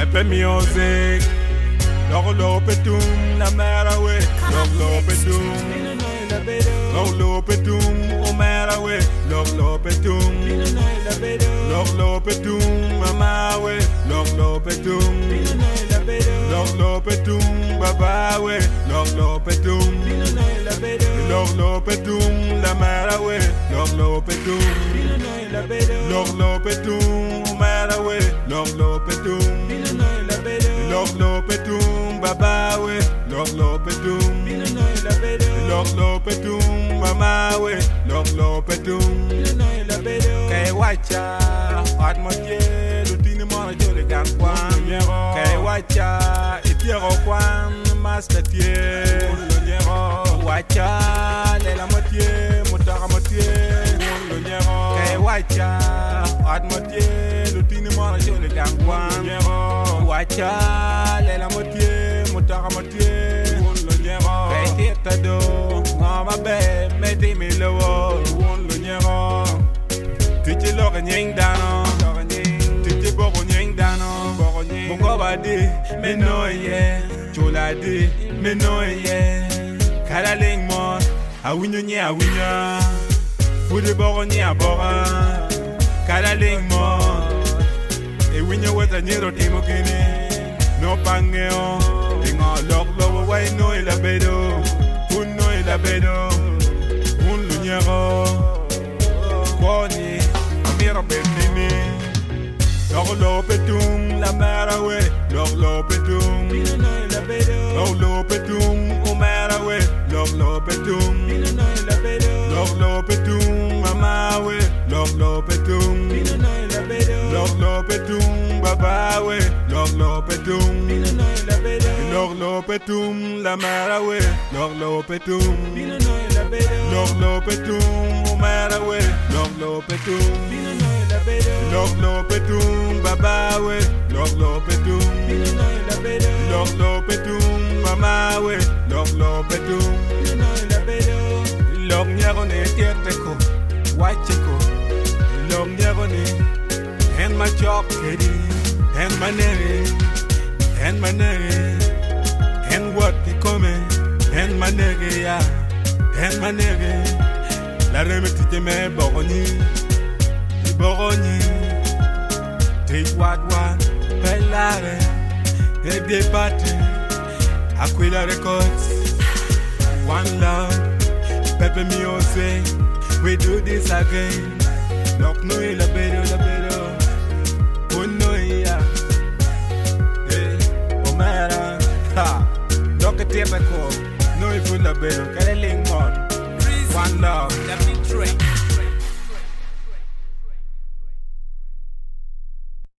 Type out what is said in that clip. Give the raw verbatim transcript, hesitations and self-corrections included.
Pepe music. Log lopetum, la marawe. Log lopetum. Log lopetum, o marawe. Log lopetum. Log lopetum, mamawe. Log lopetum. Log lopetum, babawe. Log lopetum. Log lopetum, la marawe. Log lopetum. Log lopetum, o marawe. Log lopetum. Log lopetum, babawe. Log lopetum. Log lopetum, mamawe. Log lopetum. Kay wacha, atmosphere, lutini mona jole gan kwan. Kay wacha, etiero kwan, mastatie. Wacha, lela motie, mutara motie. Kay wacha, atmosphere, lutini mona jole gan kwan. Wacha, lela motie, mutara motie. Kay tita do, mama be, meti mi lowo. Titi loga nying dano, titi bogo nying dano. Bongo badi, me no ye, chola di, me no ye. Kala ling mo, awinyo nye awinya, fudi bogo nye aboga. Kala ling mo, e winyo weta nyero timo kini, no pangeo. Ingo log lobo way no ila bedo, un no ila bedo, un lunyero. Kwani, amira bendini. Log lopetum, la marawe. Log lopetum. Log lopetum, o marawe. Log lopetum. Log lopetum, mamawe. Log lopetum. Log lopetum, babawe. Log lopetum. Log lopetum, la marawe. Log lopetum. Log lopetum, o marawe. Log lopetum. Log lopetum, babawe. Log lopetum. Log lopetum, mamawe. Log lopetum. Log nyaro ne tieteko, wacheko. Log nyaro ne en ma chok kedi, en manere, en manere, en what ki come, en manere ya, en manere. La remeti te me boroni, boroni. Take what one, pelare, e debate, Aquila Records, one love, Pepe music, we do this again. Look no la bedo la bedo, oh no ya, hey, Omara, ha, look at the no if la bedo, Kaleling mod, one love, the big train.